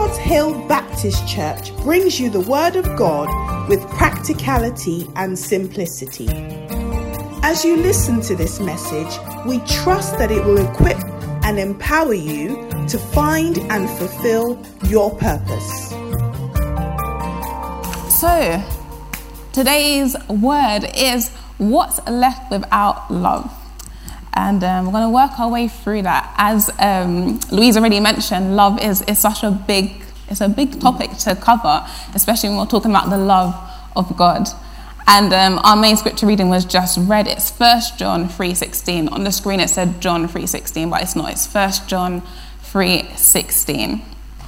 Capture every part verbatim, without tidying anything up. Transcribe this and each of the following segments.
Lord's Hill Baptist Church brings you the Word of God with practicality and simplicity. As you listen to this message, we trust that it will equip and empower you to find and fulfill your purpose. So, today's word is what's left without love. And um, we're going to work our way through that. As um, Louise already mentioned, love is, is such a big, it's a big topic to cover, especially when we're talking about the love of God. And um, our main scripture reading was just read. It's First John three sixteen. On the screen it said John three sixteen, but it's not. It's First John three sixteen.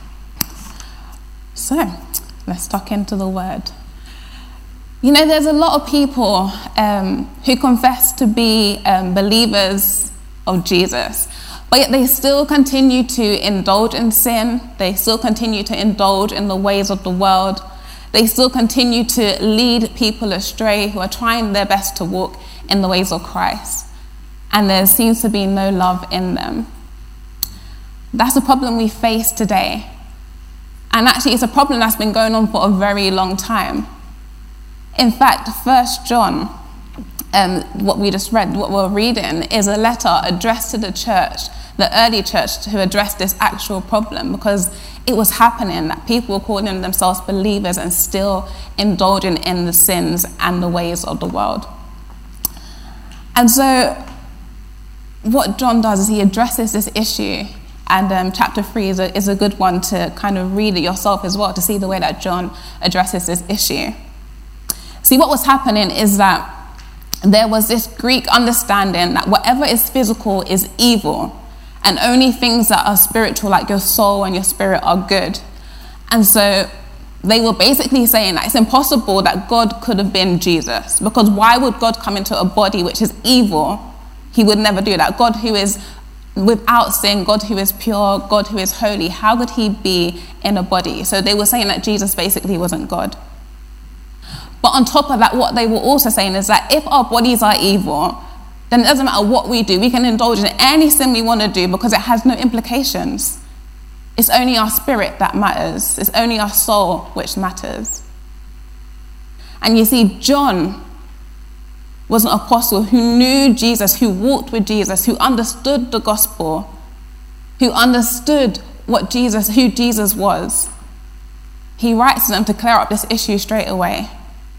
So, let's tuck into the word. You know, there's a lot of people um, who confess to be um, believers of Jesus, but yet they still continue to indulge in sin. They still continue to indulge in the ways of the world. They still continue to lead people astray who are trying their best to walk in the ways of Christ. And there seems to be no love in them. That's a problem we face today. And actually, it's a problem that's been going on for a very long time. In fact, First John, um, what we just read, what we're reading, is a letter addressed to the church, the early church, who addressed this actual problem, because it was happening that people were calling themselves believers and still indulging in the sins and the ways of the world. And so what John does is he addresses this issue, and um, chapter three is a, is a good one to kind of read it yourself as well, to see the way that John addresses this issue. See, what was happening is that there was this Greek understanding that whatever is physical is evil, and only things that are spiritual, like your soul and your spirit, are good. And so they were basically saying that it's impossible that God could have been Jesus, because why would God come into a body which is evil? He would never do that. God who is without sin, God who is pure, God who is holy, how could he be in a body? So they were saying that Jesus basically wasn't God. But on top of that, what they were also saying is that if our bodies are evil, then it doesn't matter what we do. We can indulge in any sin we want to do because it has no implications. It's only our spirit that matters. It's only our soul which matters. And you see, John was an apostle who knew Jesus, who walked with Jesus, who understood the gospel, who understood what Jesus, who Jesus was. He writes to them to clear up this issue straight away.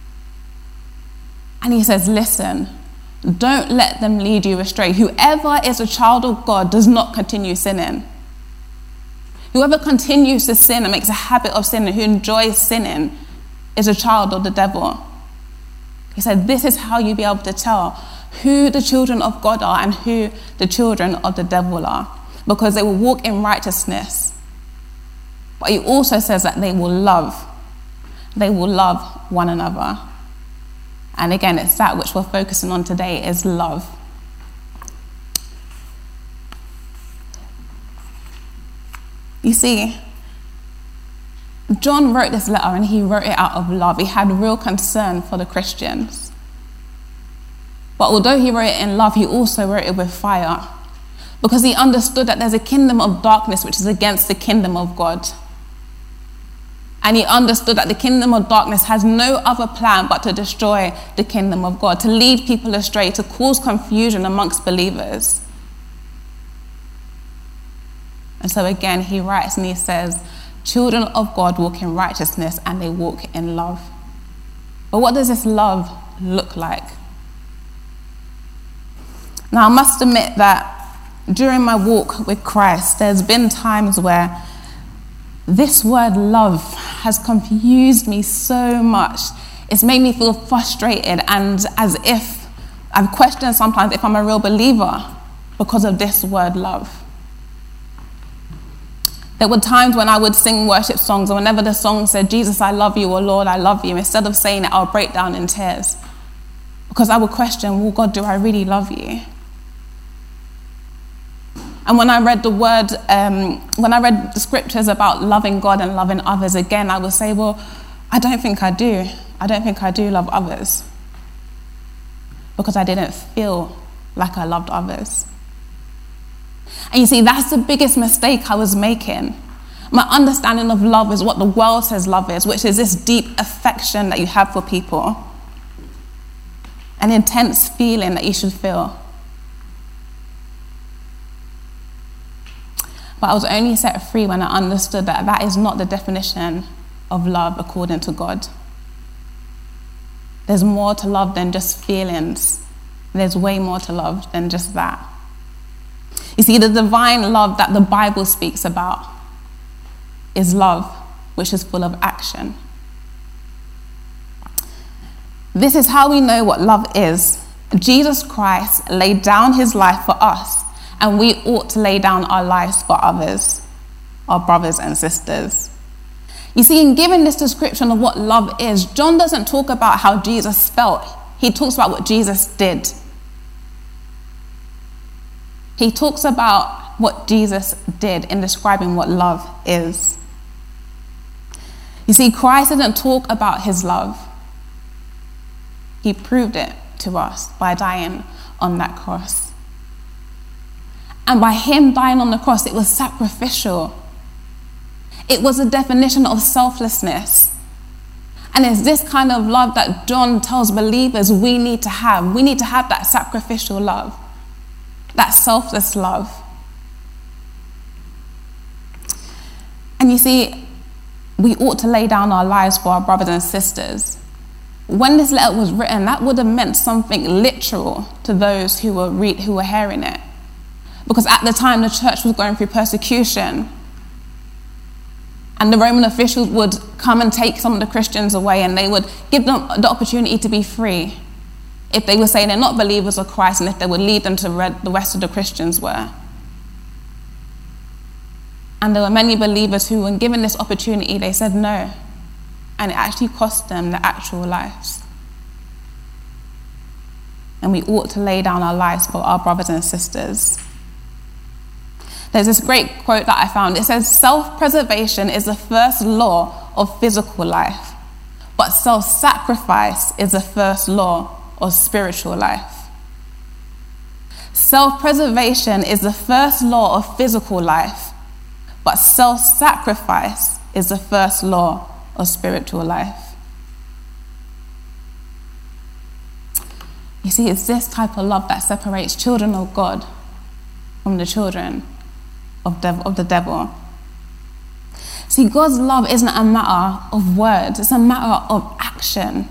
And he says, listen, don't let them lead you astray. Whoever is a child of God does not continue sinning. Whoever continues to sin and makes a habit of sinning, who enjoys sinning, is a child of the devil. He said, this is how you be able to tell who the children of God are and who the children of the devil are, because they will walk in righteousness. But he also says that they will love. They will love one another. And again, it's that which we're focusing on today, is love. You see, John wrote this letter and he wrote it out of love. He had real concern for the Christians. But although he wrote it in love, he also wrote it with fire, because he understood that there's a kingdom of darkness which is against the kingdom of God. And he understood that the kingdom of darkness has no other plan but to destroy the kingdom of God, to lead people astray, to cause confusion amongst believers. And so again, he writes and he says, children of God walk in righteousness and they walk in love. But what does this love look like? Now, I must admit that during my walk with Christ, there's been times where this word love has confused me so much. It's made me feel frustrated, and as if I've questioned sometimes if I'm a real believer because of this word love. There were times when I would sing worship songs, and whenever the song said, Jesus, I love you, or Lord, I love you, instead of saying it, I'll break down in tears. Because I would question, well, God, do I really love you? And when I read the word, um, when I read the scriptures about loving God and loving others, again, I would say, well, I don't think I do. I don't think I do love others. Because I didn't feel like I loved others. And you see, that's the biggest mistake I was making. My understanding of love is what the world says love is, which is this deep affection that you have for people. An intense feeling that you should feel. But I was only set free when I understood that that is not the definition of love according to God. There's more to love than just feelings. There's way more to love than just that. You see, the divine love that the Bible speaks about is love, which is full of action. This is how we know what love is. Jesus Christ laid down his life for us, and we ought to lay down our lives for others, our brothers and sisters. You see, in giving this description of what love is, John doesn't talk about how Jesus felt. He talks about what Jesus did. He talks about what Jesus did in describing what love is. You see, Christ didn't talk about his love. He proved it to us by dying on that cross. And by him dying on the cross, it was sacrificial. It was a definition of selflessness. And it's this kind of love that John tells believers we need to have. We need to have that sacrificial love, that selfless love. And you see, we ought to lay down our lives for our brothers and sisters. When this letter was written, that would have meant something literal to those who were re- who were hearing it. Because at the time, the church was going through persecution. And the Roman officials would come and take some of the Christians away, and they would give them the opportunity to be free if they were saying they're not believers of Christ, and if they would lead them to where the rest of the Christians were. And there were many believers who, when given this opportunity, they said no. And it actually cost them their actual lives. And we ought to lay down our lives for our brothers and sisters. There's this great quote that I found. It says, self-preservation is the first law of physical life, but self-sacrifice is the first law of spiritual life. Self-preservation is the first law of physical life, but self-sacrifice is the first law of spiritual life. You see, it's this type of love that separates children of God from the children of, dev- of the devil. See, God's love isn't a matter of words, it's a matter of action.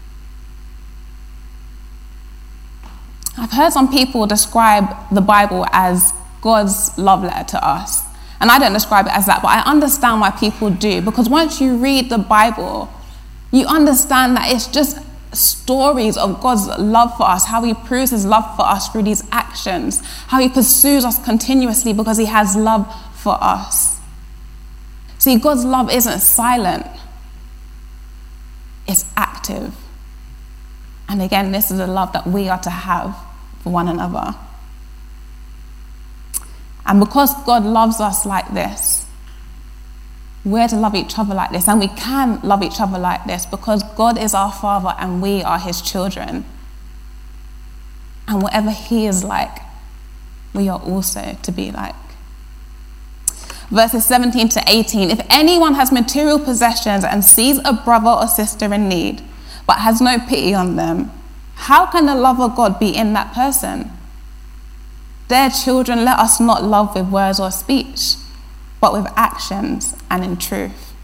I've heard some people describe the Bible as God's love letter to us. And I don't describe it as that, but I understand why people do. Because once you read the Bible, you understand that it's just stories of God's love for us, how he proves his love for us through these actions, how he pursues us continuously because he has love for us. See, God's love isn't silent, it's active. And again, this is the love that we are to have for one another. And because God loves us like this, we're to love each other like this. And we can love each other like this because God is our Father and we are his children. And whatever he is like, we are also to be like. Verses seventeen to eighteen, if anyone has material possessions and sees a brother or sister in need, but has no pity on them, how can the love of God be in that person? Dear children, let us not love with words or speech, but with actions and in truth.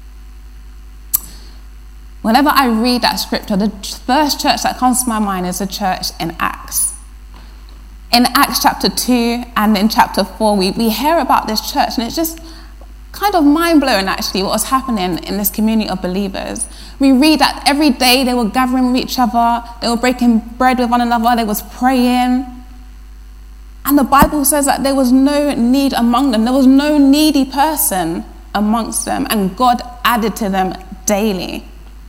Whenever I read that scripture, the first church that comes to my mind is the church in Acts. In Acts chapter two and in chapter four, we, we hear about this church, and it's just kind of mind-blowing actually what was happening in this community of believers. We read that every day they were gathering with each other, they were breaking bread with one another, they was praying. And the Bible says that there was no need among them. There was no needy person amongst them. And God added to them daily.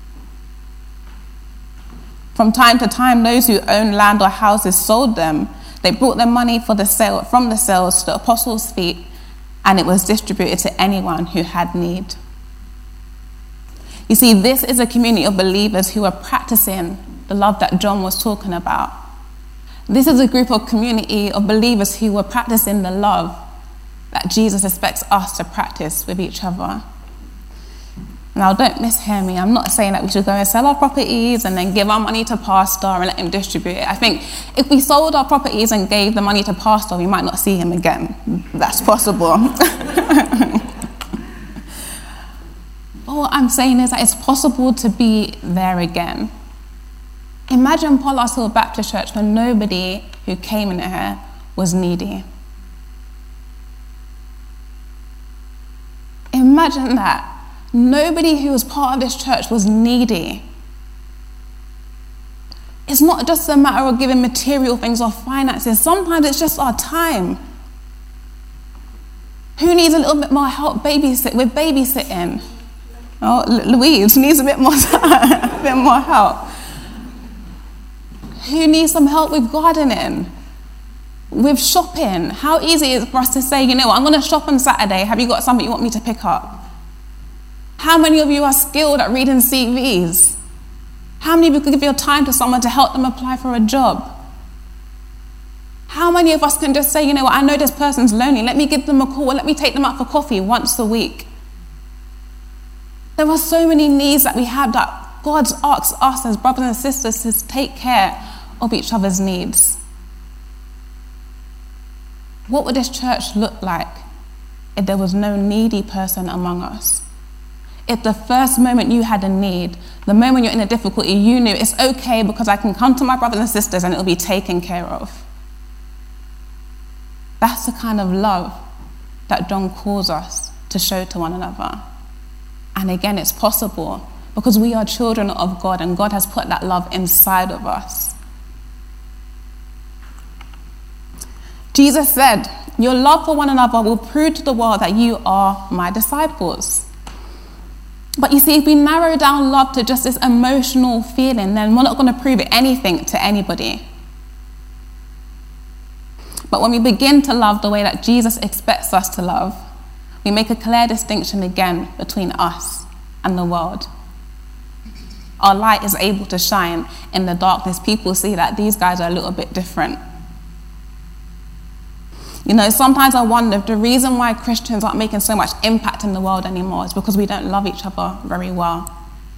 From time to time, those who owned land or houses sold them. They brought their money for the sale, from the sales to the apostles' feet, and it was distributed to anyone who had need. You see, this is a community of believers who are practicing the love that John was talking about. This is a group of community of believers who were practicing the love that Jesus expects us to practice with each other. Now, don't mishear me. I'm not saying that we should go and sell our properties and then give our money to pastor and let him distribute it. I think if we sold our properties and gave the money to pastor, we might not see him again. That's possible. But what I'm saying is that it's possible to be there again. Imagine Pollard's Hill Baptist Church when nobody who came in here was needy. Imagine that. Nobody who was part of this church was needy. It's not just a matter of giving material things or finances. Sometimes it's just our time. Who needs a little bit more help babysit with babysitting? Oh, Louise needs a bit more time, a bit more help. Who needs some help with gardening? With shopping? How easy is it for us to say, you know what, I'm going to shop on Saturday. Have you got something you want me to pick up? How many of you are skilled at reading C Vs? How many of you could give your time to someone to help them apply for a job? How many of us can just say, you know what, I know this person's lonely. Let me give them a call. Let me take them out for coffee once a week. There are so many needs that we have that God asks us as brothers and sisters to take care of each other's needs. What would this church look like if there was no needy person among us? If the first moment you had a need, the moment you're in a difficulty, you knew it's okay because I can come to my brothers and sisters and it'll be taken care of. That's the kind of love that John calls us to show to one another. And again, it's possible because we are children of God and God has put that love inside of us. Jesus said, your love for one another will prove to the world that you are my disciples. But you see, if we narrow down love to just this emotional feeling, then we're not going to prove anything to anybody. But when we begin to love the way that Jesus expects us to love, we make a clear distinction again between us and the world. Our light is able to shine in the darkness. People see that these guys are a little bit different. You know, sometimes I wonder if the reason why Christians aren't making so much impact in the world anymore is because we don't love each other very well.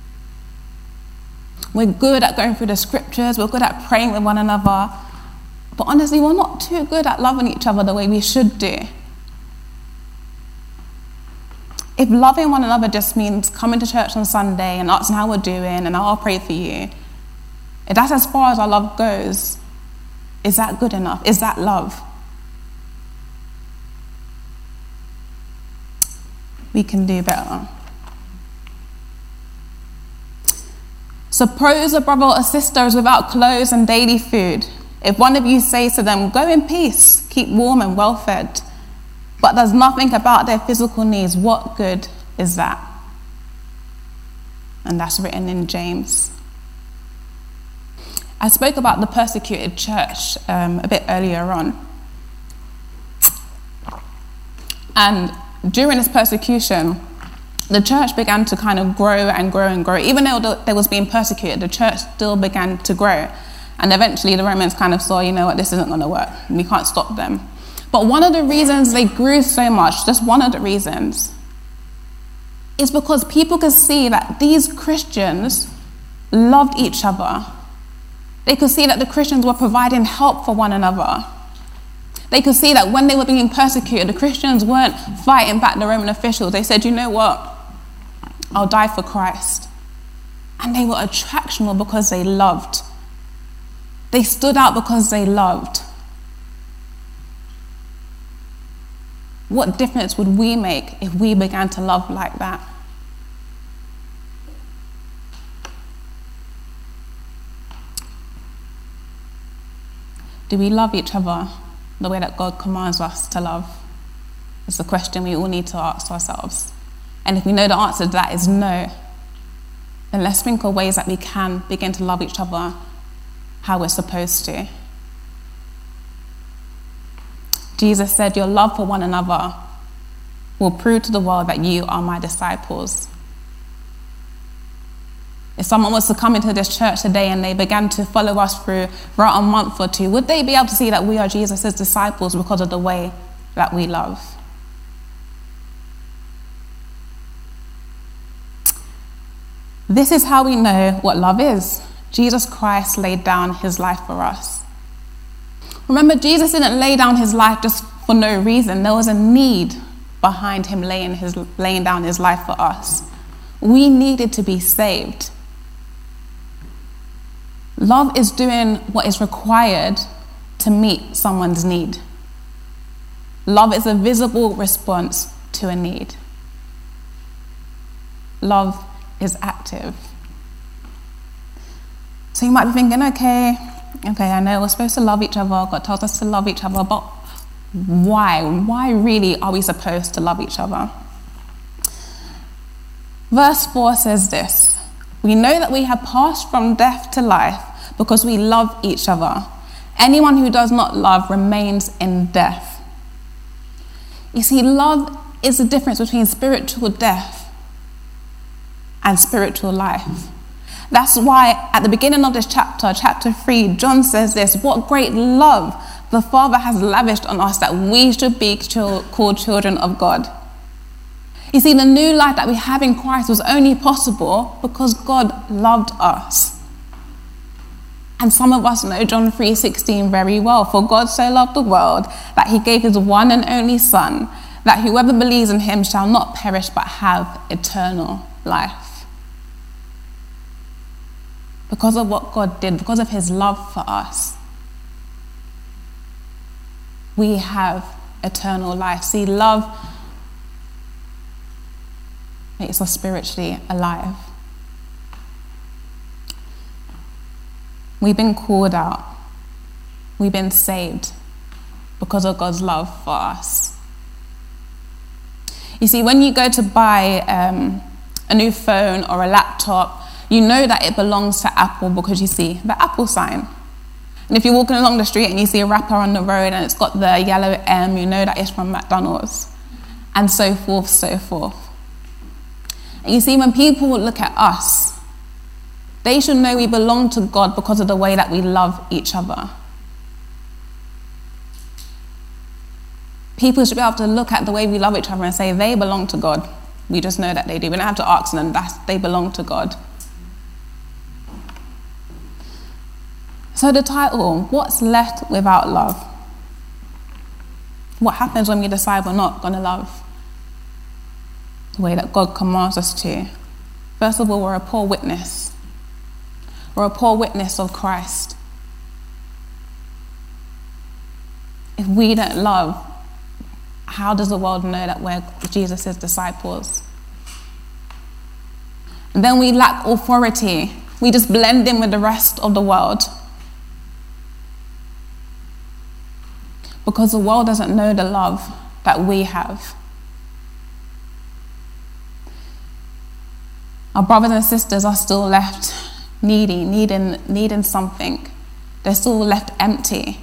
We're good at going through the scriptures, we're good at praying with one another, but honestly, we're not too good at loving each other the way we should do. If loving one another just means coming to church on Sunday and asking how we're doing and I'll pray for you, if that's as far as our love goes, is that good enough? Is that love? We can do better. Suppose a brother or sister is without clothes and daily food. If one of you says to them, go in peace, keep warm and well fed, but does nothing about their physical needs, what good is that? And that's written in James. I spoke about the persecuted church um, a bit earlier on. And during this persecution, the church began to kind of grow and grow and grow. Even though they was being persecuted, the church still began to grow. And eventually the Romans kind of saw, you know what, this isn't going to work. We can't stop them. But one of the reasons they grew so much, just one of the reasons, is because people could see that these Christians loved each other. They could see that the Christians were providing help for one another. They could see that when they were being persecuted, the Christians weren't fighting back the Roman officials. They said, you know what? I'll die for Christ. And they were attractional because they loved. They stood out because they loved. What difference would we make if we began to love like that? Do we love each other the way that God commands us to love? It's a question we all need to ask ourselves. And if we know the answer to that is no, then let's think of ways that we can begin to love each other how we're supposed to. Jesus said, your love for one another will prove to the world that you are my disciples. If someone was to come into this church today and they began to follow us through for a month or two, would they be able to see that we are Jesus' disciples because of the way that we love? This is how we know what love is. Jesus Christ laid down his life for us. Remember, Jesus didn't lay down his life just for no reason. There was a need behind him laying, his, laying down his life for us. We needed to be saved. Love is doing what is required to meet someone's need. Love is a visible response to a need. Love is active. So you might be thinking, okay, okay, I know we're supposed to love each other. God tells us to love each other, but why? Why really are we supposed to love each other? Verse four says this: we know that we have passed from death to life because we love each other. Anyone who does not love remains in death. You see, love is the difference between spiritual death and spiritual life. That's why at the beginning of this chapter, chapter three, John says this: what great love the Father has lavished on us that we should be called children of God. You see, the new life that we have in Christ was only possible because God loved us. And some of us know John three sixteen very well. For God so loved the world that he gave his one and only Son, that whoever believes in him shall not perish but have eternal life. Because of what God did, because of his love for us, we have eternal life. See, love makes us spiritually alive. We've been called out. We've been saved because of God's love for us. You see, when you go to buy um, a new phone or a laptop, you know that it belongs to Apple because you see the Apple sign. And if you're walking along the street and you see a wrapper on the road and it's got the yellow M, you know that it's from McDonald's. And so forth, so forth. And you see, when people look at us, they should know we belong to God because of the way that we love each other. People should be able to look at the way we love each other and say they belong to God. We just know that they do. We don't have to ask them, that's, they belong to God. So the title, what's left without love? What happens when we decide we're not going to love the way that God commands us to? First of all, we're a poor witness. We're a poor witness of Christ. If we don't love, how does the world know that we're Jesus' disciples? And then we lack authority. We just blend in with the rest of the world. Because the world doesn't know the love that we have. Our brothers and sisters are still left needy, needing, needing something. They're still left empty.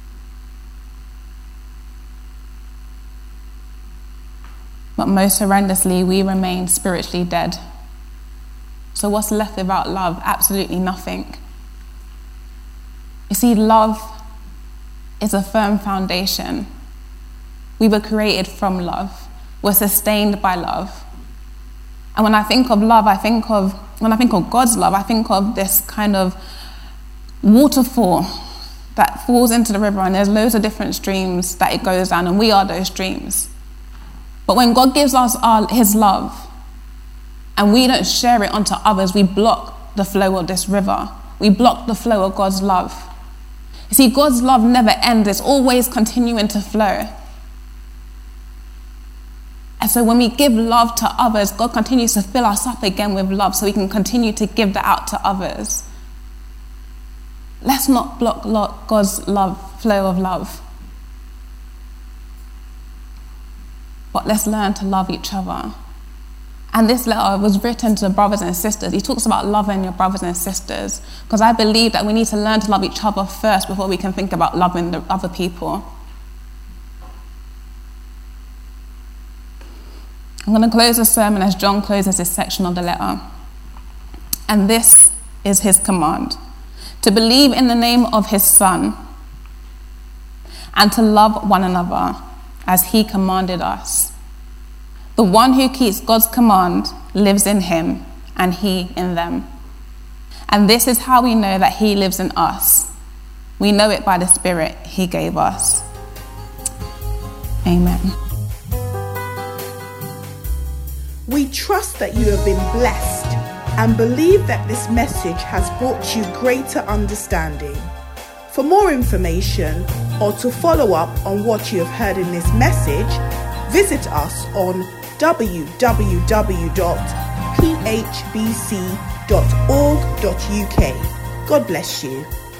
But most horrendously, we remain spiritually dead. So what's left without love? Absolutely nothing. You see, love is a firm foundation. We were created from love. We're sustained by love. And when I think of love, I think of, when I think of God's love, I think of this kind of waterfall that falls into the river, and there's loads of different streams that it goes down, and we are those streams. But when God gives us our, his love, and we don't share it onto others, we block the flow of this river. We block the flow of God's love. You see, God's love never ends. It's always continuing to flow. And so when we give love to others, God continues to fill us up again with love so we can continue to give that out to others. Let's not block God's love, flow of love. But let's learn to love each other. And this letter was written to brothers and sisters. He talks about loving your brothers and sisters, because I believe that we need to learn to love each other first before we can think about loving the other people. I'm going to close the sermon as John closes this section of the letter. And this is his command: to believe in the name of his Son and to love one another as he commanded us. The one who keeps God's command lives in him, and He in them. And this is how we know that He lives in us. We know it by the Spirit He gave us. Amen. We trust that you have been blessed and believe that this message has brought you greater understanding. For more information or to follow up on what you have heard in this message, visit us on w w w dot p h b c dot org dot u k. God bless you.